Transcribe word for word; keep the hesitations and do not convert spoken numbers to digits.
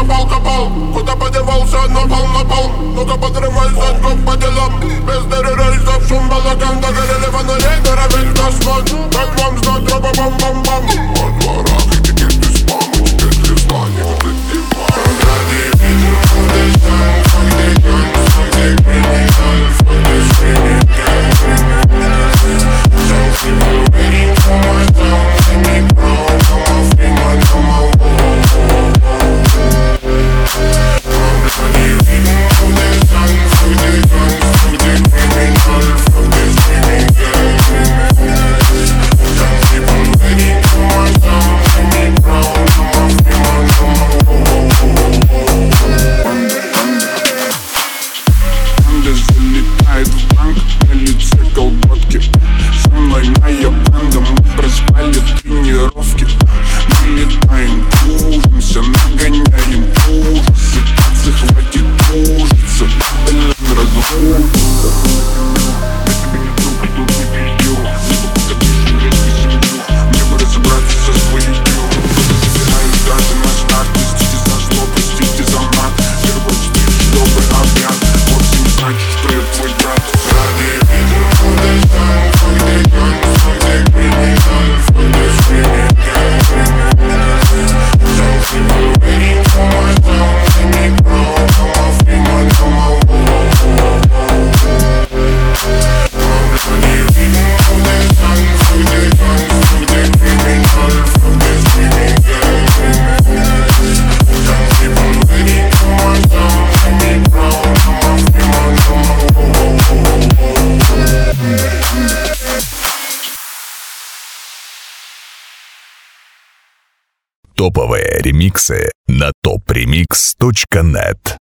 копал, копал, куда подевался, напал, напал. Ну-ка подрывай задков по делам. Без дыры-рейсов, шум, балаган. Догорели фонарей, гора весь космос. Как вам знать, робо-бам-бам-бам. Во дворах этикеты спама, теперь звезда, не вот эти пары. Ради видим, fuck this time, fuck the guns, fuck the criminal, fuck the screaming gang. Some people waiting for my tongue, make me proud, I'm a free man, I'm a woe. Raди видим, fuck the sun, fuck the guns, fuck the criminal, fuck the screaming gang. Some people waiting for my tongue, make me proud, I'm a free man, I'm a woe. Банда залетает в банк, на лице колготки. Со мной моя банда, мы проспали тренировки. Мы летаем, кружимся, нагоняем ужасы. Захватит ужаса, блин, разрушится. Я тебе не друг, и тут не пиздил. Зато пока ты резко семью, мне бы разобраться со своей дел. Забираю даты на старт, простите за зло, простите за мат. Первый стиль, добрый обряд. Вот всем знать, что я твой брат. Ради видим, fuck the sun, fuck the guns, fuck the criminal, fuck the screaming gang. Some people waiting for my tongue, make me proud, I'm a free man, I'm a woe. Ради видим, fuck the sun, fuck the guns, fuck the criminal, fuck the screaming gang. Some people waiting for my tongue, make me proud, I'm a free man, I'm a woe. Топовые ремиксы на топ ремикс точка нет.